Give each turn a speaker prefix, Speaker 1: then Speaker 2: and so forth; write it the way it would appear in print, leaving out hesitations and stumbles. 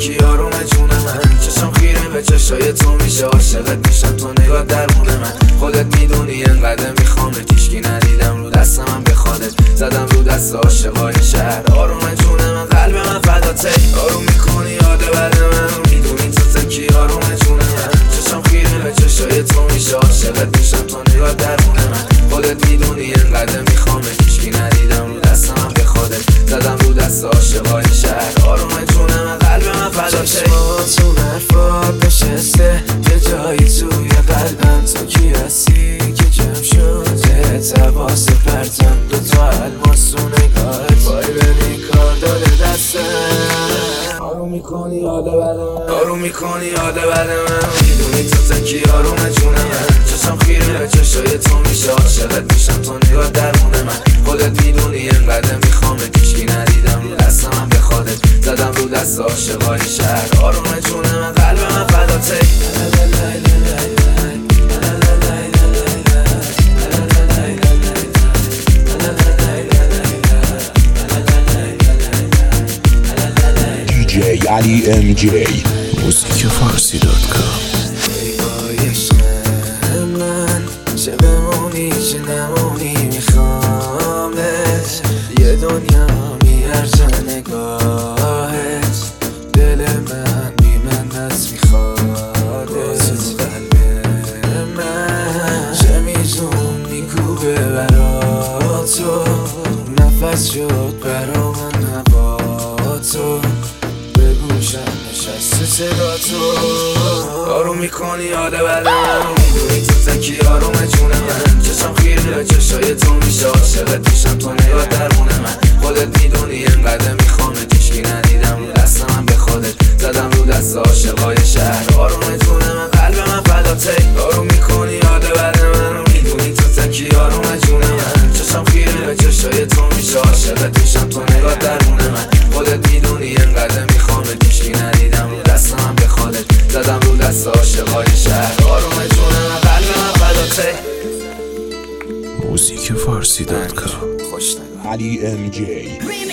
Speaker 1: کی آروم جون من. چشم خیره به چشای تو میشه عاشقت میشم، تو نگاه درمون من. خودت میدونی انقدر میخوامه، هیچکی ندیدم رو دست من به خودت. زدم رو دست عاشقای شهر. آروم جون من، قلب من فداته. آروم میکنی یاد بد من، میدونی تو کی آروم جون من. چشم خیره به چشای تو میشه عاشقت میشم، تو نگاه درمون من. خودت میدونی انقدر میخوامه، هیچکی ندیدم رو دست من به خودت. زدم رو دست عاشقای شهر. آروم جون من، قلب من فداته.
Speaker 2: چشماتون حرفات نشسته یه جایی توی قلبم. تو کی هستی که جمع شد حواس پرتم؟ دوتا الماس تو نگاهت وای ببین کار داره دستم.
Speaker 1: آروم میکنی یاد بد من، آروم میکنی یاد بد من. میدونی تو کی آروم جون من. چشم خیره به چشای تو میشه عاشقت میشم، تو نگاه درمون من. خودت میدونی انقدر میخوامه، هیچکی ندیدم رو دست من به خودت. زدم رو دست عاشقای شهر. آروم جون من، قلب من فداته.
Speaker 3: DJ علی MJ
Speaker 2: موزیک فارسی.com.
Speaker 1: ای عشق من، چه بمونی چه نمونی میخوامت. یه دنیا میارزه نگاهت. دل من بی من دست میخوادت. قلب من چه میزون میکوبه برا تو. نفس شد برا من هوا تو. به گوشم نشسته صدا تو. آروم میکنی یاد بد من، میدونی تو کی آروم جون من. چشم خیره به چشای تو میشه عاشقت میشم، تو نگاه درمون من. خودت میدونی انقدر میخوامه، هیچکی ندیدم رو دست من به خودت. زدم رو دست عاشقای شهر. آروم جون من، قلب من فداته. آروم میکنی یاد بد من، میدونی تو کی آروم جون من. چشم خیره به چشای تو میشه عاشقت میشم، تو نگاه درمون من. خودت میدونی انقدر میخوامه، هیچکی ندیدم رو دست من به خودت. زدم رو دست عاشقای شهر. آروم جون من، قلب من فداته.
Speaker 2: موزیک فارسی.com.
Speaker 1: خوش نگاه.
Speaker 3: علی MJ